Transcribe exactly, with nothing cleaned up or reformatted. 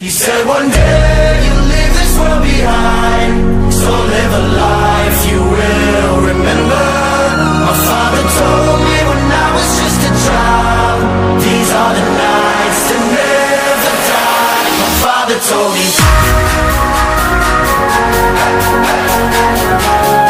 He said one day you'll leave this world behind, so live a life you will remember. My father told me when I was just a child, these are the nights to never die. My father told me